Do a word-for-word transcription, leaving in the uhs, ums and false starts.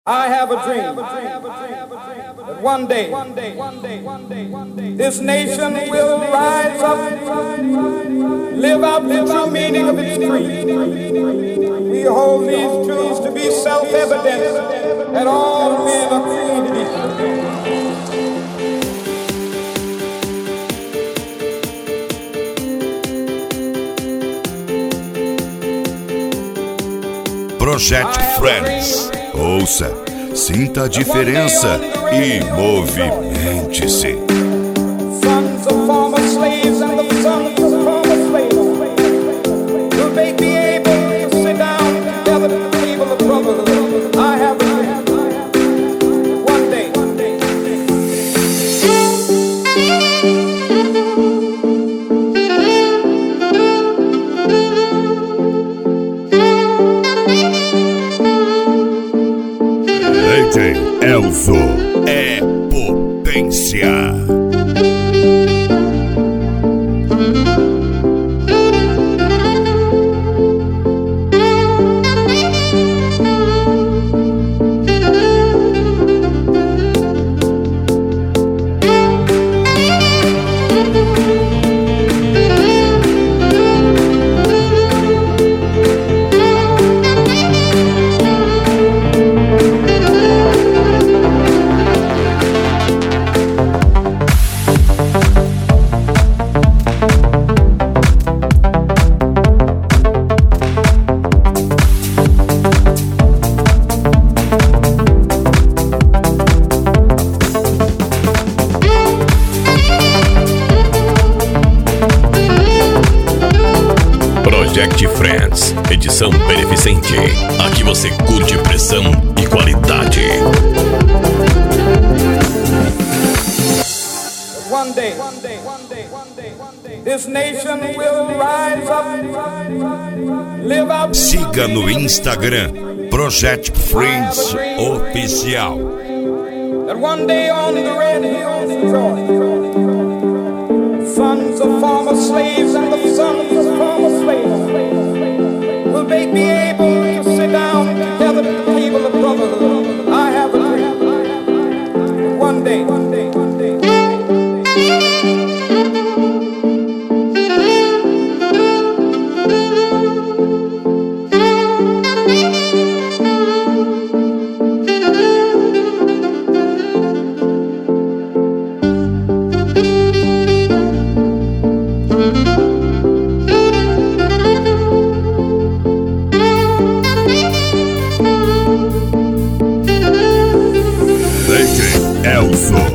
I have a dream that one day this nation will rise up, live out the true meaning of its creed. We hold these truths to be self-evident that all men are created equal. Project Friends. Ouça, sinta a diferença e movimente-se. Sons of former slaves and the sons of former slaves will they be able to sit down together at the table of brotherhood. I have a dream one day. Elzo é potência. Project Friends, edição beneficente. Aqui você curte pressão e qualidade. One day, this nation will rise up, live out. Siga no Instagram Project Friends Oficial. That one day on the red hills of Troy, sons of former slaves and the sons of former slaves will they be able to sit down together at the table of brotherhood. I have a dream one day, one day, one day. Elzo.